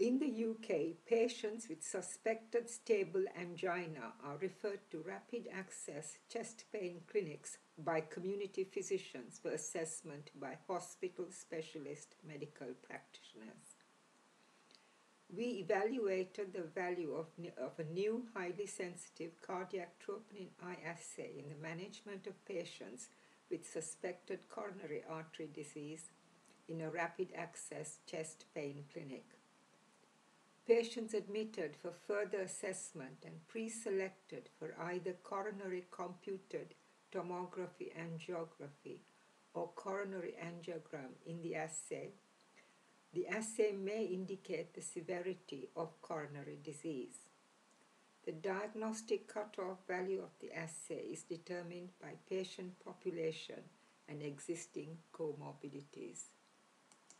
In the UK, patients with suspected stable angina are referred to rapid access chest pain clinics by community physicians for assessment by hospital specialist medical practitioners. We evaluated the value of a new highly sensitive cardiac troponin I assay in the management of patients with suspected coronary artery disease in a rapid access chest pain clinic. Patients admitted for further assessment and pre-selected for either coronary computed tomography angiography or coronary angiogram in the assay. The assay may indicate the severity of coronary disease. The diagnostic cutoff value of the assay is determined by patient population and existing comorbidities.